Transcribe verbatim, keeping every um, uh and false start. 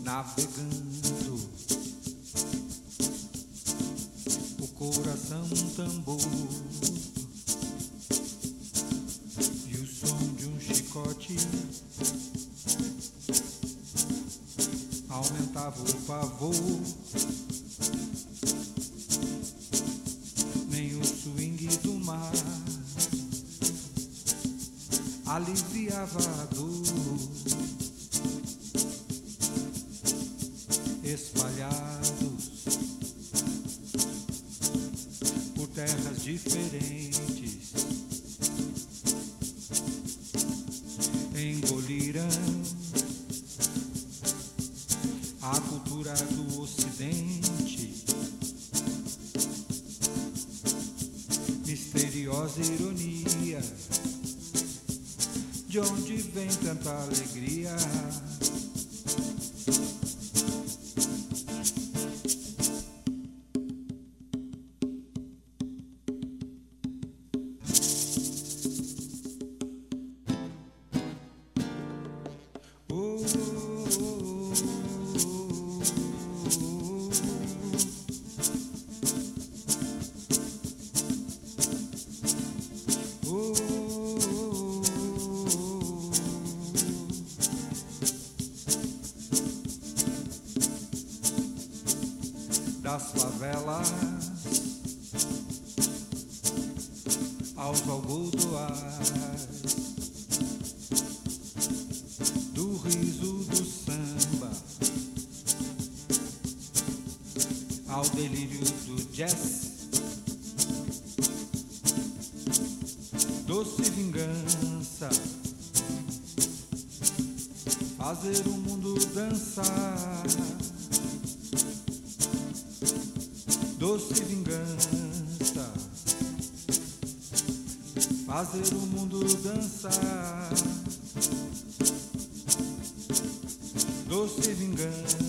navegando, o coração um tambor e o som de um chicote aumentava o pavor. Nem o swing do mar aliviava a dor. Espalhados por terras diferentes, engoliram a cultura do Ocidente. Misteriosa ironia, de onde vem tanta alegria? Das favelas aos algodoais, do riso do samba ao delírio do jazz, doce vingança, fazer o mundo dançar. Doce vingança, fazer o mundo dançar. Doce vingança.